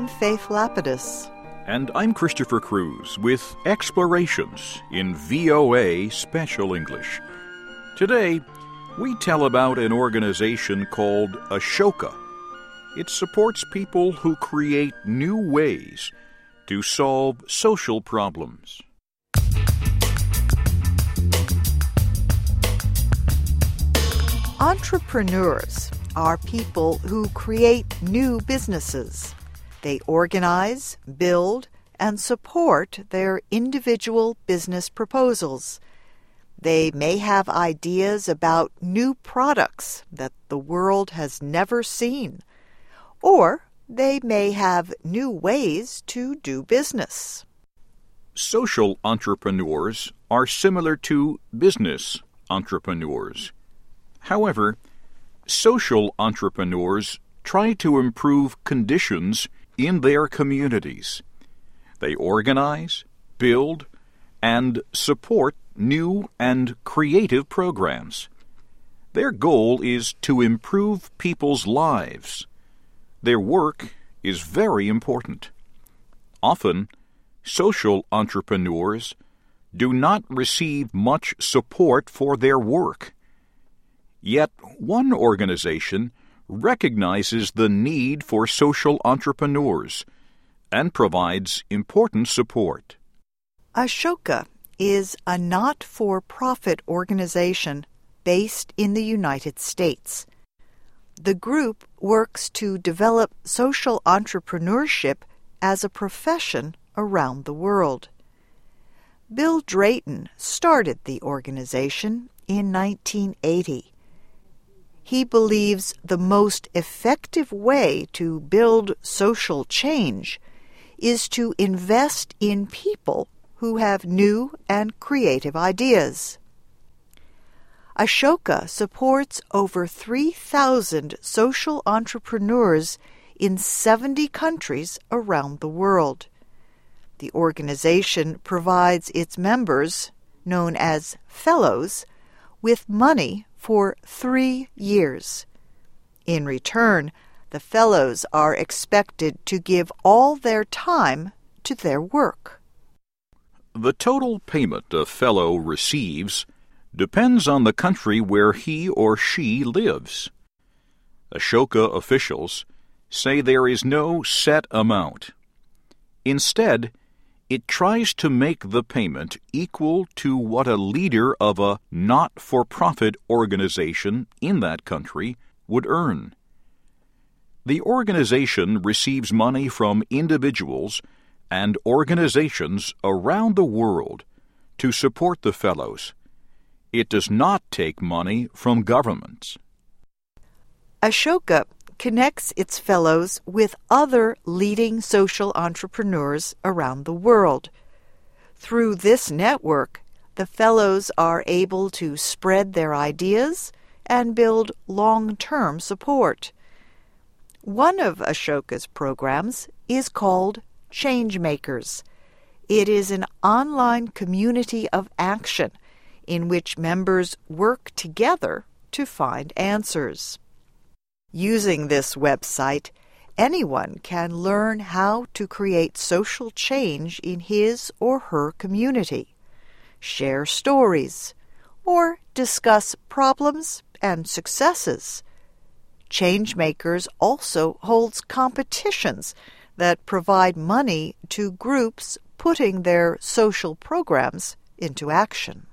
I'm Faith Lapidus. And I'm Christopher Cruz with Explorations in VOA Special English. Today, we tell about an organization called Ashoka. It supports people who create new ways to solve social problems. Entrepreneurs are people who create new businesses. They organize, build, and support their individual business proposals. They may have ideas about new products that the world has never seen, or they may have new ways to do business. Social entrepreneurs are similar to business entrepreneurs. However, social entrepreneurs try to improve conditions in their communities. They organize, build, and support new and creative programs. Their goal is to improve people's lives. Their work is very important. Often, social entrepreneurs do not receive much support for their work. Yet one organization recognizes the need for social entrepreneurs and provides important support. Ashoka is a not-for-profit organization based in the United States. The group works to develop social entrepreneurship as a profession around the world. Bill Drayton started the organization in 1980. He believes the most effective way to build social change is to invest in people who have new and creative ideas. Ashoka supports over 3,000 social entrepreneurs in 70 countries around the world. The organization provides its members, known as fellows, with money for 3 years. In return, the fellows are expected to give all their time to their work. The total payment a fellow receives depends on the country where he or she lives. Ashoka officials say there is no set amount. Instead, it tries to make the payment equal to what a leader of a not-for-profit organization in that country would earn. The organization receives money from individuals and organizations around the world to support the fellows. It does not take money from governments. Ashoka connects its fellows with other leading social entrepreneurs around the world. Through this network, the fellows are able to spread their ideas and build long-term support. One of Ashoka's programs is called Changemakers. It is an online community of action in which members work together to find answers. Using this website, anyone can learn how to create social change in his or her community, share stories, or discuss problems and successes. Changemakers also holds competitions that provide money to groups putting their social programs into action.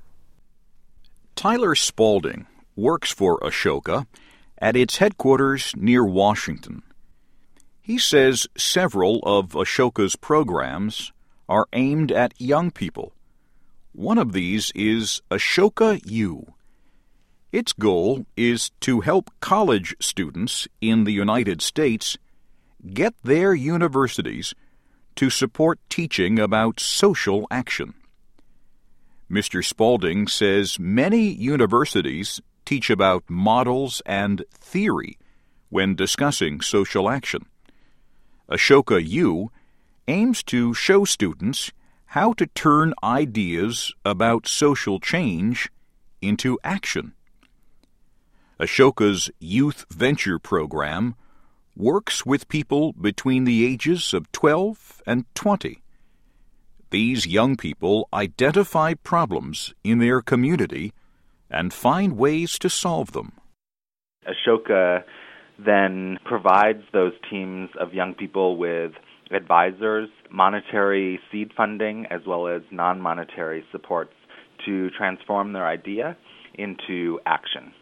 Tyler Spalding works for Ashoka at its headquarters near Washington. He says several of Ashoka's programs are aimed at young people. One of these is Ashoka U. Its goal is to help college students in the United States get their universities to support teaching about social action. Mr. Spalding says many universities teach about models and theory when discussing social action. Ashoka U aims to show students how to turn ideas about social change into action. Ashoka's Youth Venture Program works with people between the ages of 12 and 20. These young people identify problems in their community and find ways to solve them. Ashoka then provides those teams of young people with advisors, monetary seed funding, as well as non-monetary supports to transform their idea into action.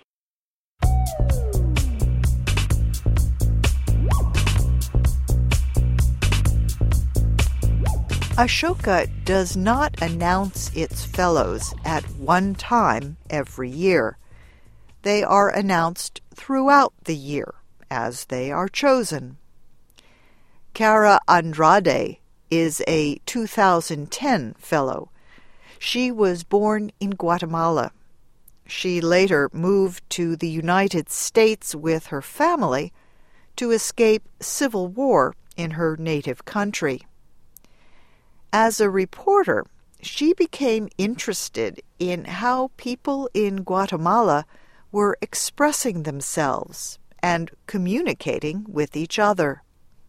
Ashoka does not announce its fellows at one time every year. They are announced throughout the year as they are chosen. Cara Andrade is a 2010 fellow. She was born in Guatemala. She later moved to the United States with her family to escape civil war in her native country. As a reporter, she became interested in how people in Guatemala were expressing themselves and communicating with each other.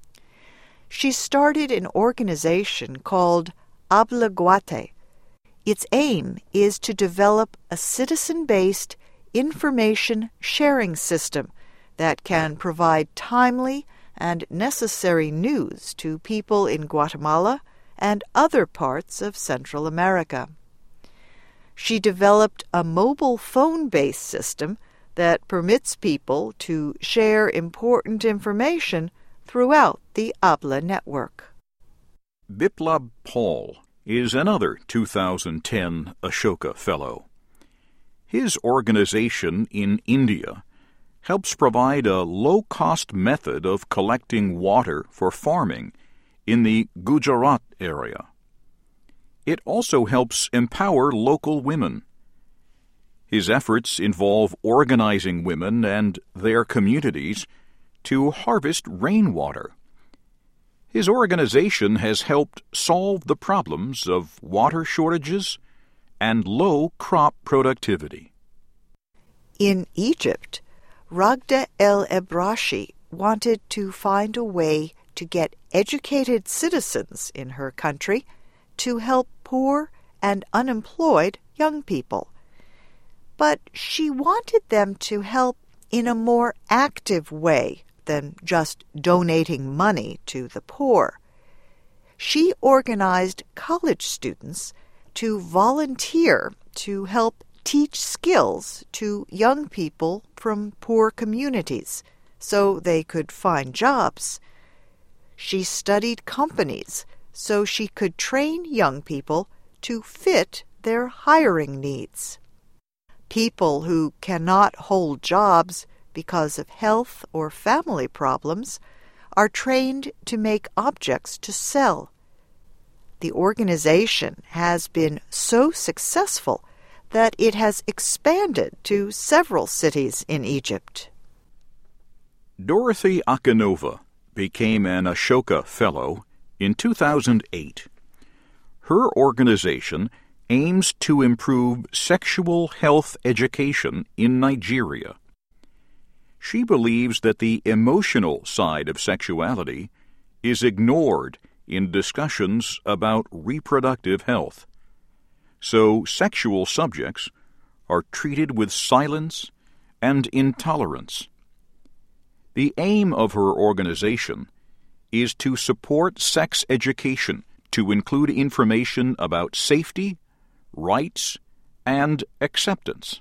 She started an organization called Habla Guate. Its aim is to develop a citizen-based information sharing system that can provide timely and necessary news to people in Guatemala and other parts of Central America. She developed a mobile phone-based system that permits people to share important information throughout the Habla network. Biplab Paul is another 2010 Ashoka Fellow. His organization in India helps provide a low-cost method of collecting water for farming in the Gujarat area. It also helps empower local women. His efforts involve organizing women and their communities to harvest rainwater. His organization has helped solve the problems of water shortages and low crop productivity. In Egypt, Ragda El Ebrashi wanted to find a way to get educated citizens in her country to help poor and unemployed young people. But she wanted them to help in a more active way than just donating money to the poor. She organized college students to volunteer to help teach skills to young people from poor communities so they could find jobs. She studied companies so she could train young people to fit their hiring needs. People who cannot hold jobs because of health or family problems are trained to make objects to sell. The organization has been so successful that it has expanded to several cities in Egypt. Dorothy Akinova became an Ashoka Fellow in 2008. Her organization aims to improve sexual health education in Nigeria. She believes that the emotional side of sexuality is ignored in discussions about reproductive health. So sexual subjects are treated with silence and intolerance. The aim of her organization is to support sex education to include information about safety, rights, and acceptance.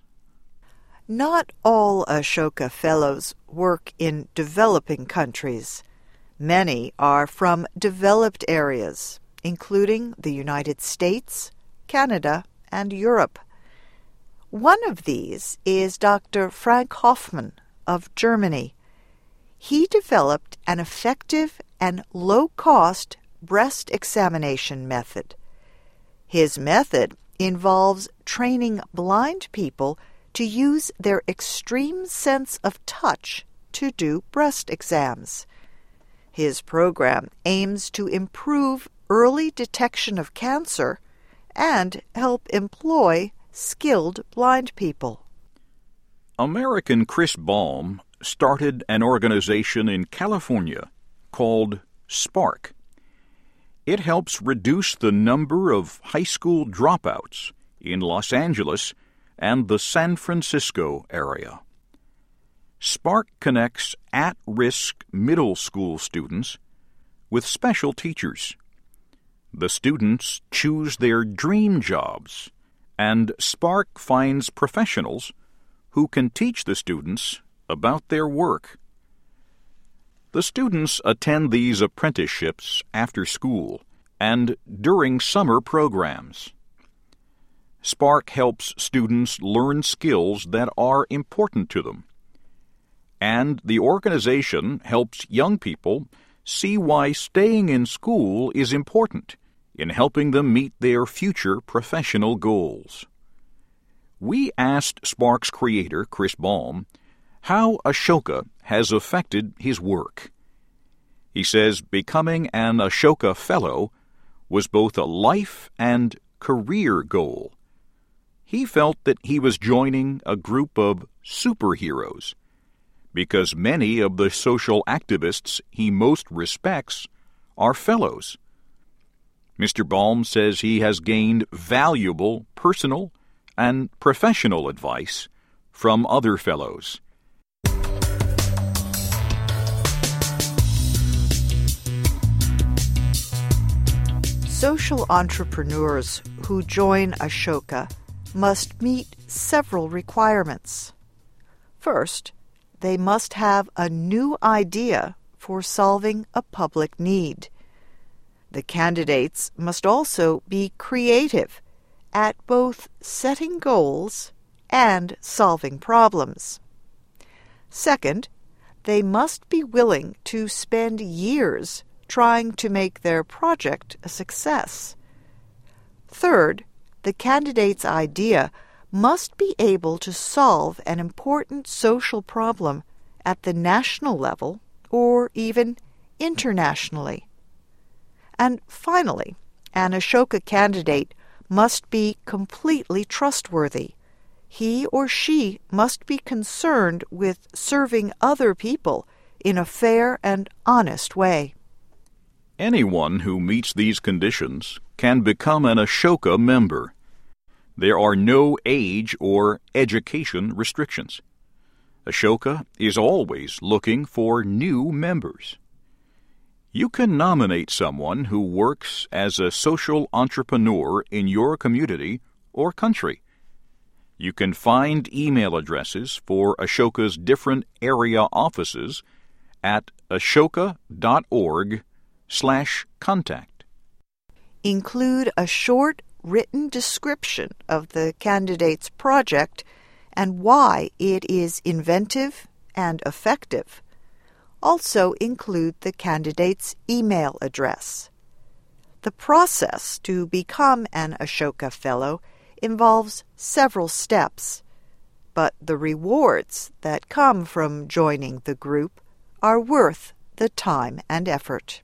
Not all Ashoka Fellows work in developing countries. Many are from developed areas, including the United States, Canada, and Europe. One of these is Dr. Frank Hoffman of Germany. He developed an effective and low-cost breast examination method. His method involves training blind people to use their extreme sense of touch to do breast exams. His program aims to improve early detection of cancer and help employ skilled blind people. American Chris Balm started an organization in California called Spark. It helps reduce the number of high school dropouts in Los Angeles and the San Francisco area. Spark connects at-risk middle school students with special teachers. The students choose their dream jobs, and Spark finds professionals who can teach the students about their work. The students attend these apprenticeships after school and during summer programs. Spark helps students learn skills that are important to them, and the organization helps young people see why staying in school is important in helping them meet their future professional goals. We asked Spark's creator, Chris Balme, how Ashoka has affected his work. He says becoming an Ashoka Fellow was both a life and career goal. He felt that he was joining a group of superheroes because many of the social activists he most respects are fellows. Mr. Balme says he has gained valuable personal and professional advice from other fellows. Social entrepreneurs who join Ashoka must meet several requirements. First, they must have a new idea for solving a public need. The candidates must also be creative at both setting goals and solving problems. Second, they must be willing to spend years trying to make their project a success. Third, the candidate's idea must be able to solve an important social problem at the national level or even internationally. And finally, an Ashoka candidate must be completely trustworthy. He or she must be concerned with serving other people in a fair and honest way. Anyone who meets these conditions can become an Ashoka member. There are no age or education restrictions. Ashoka is always looking for new members. You can nominate someone who works as a social entrepreneur in your community or country. You can find email addresses for Ashoka's different area offices at ashoka.org/contact. Include a short written description of the candidate's project and why it is inventive and effective. Also include the candidate's email address. The process to become an Ashoka Fellow involves several steps, but the rewards that come from joining the group are worth the time and effort.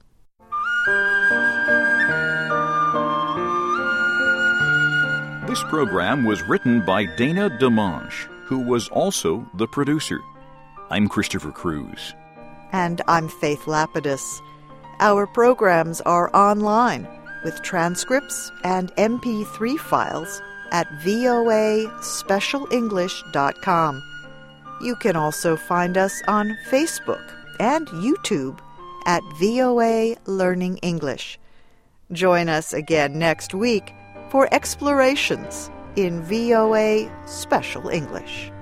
This program was written by Dana Demange, who was also the producer. I'm Christopher Cruz. And I'm Faith Lapidus. Our programs are online with transcripts and MP3 files at voaspecialenglish.com. You can also find us on Facebook and YouTube at VOA Learning English. Join us again next week for explorations in VOA Special English.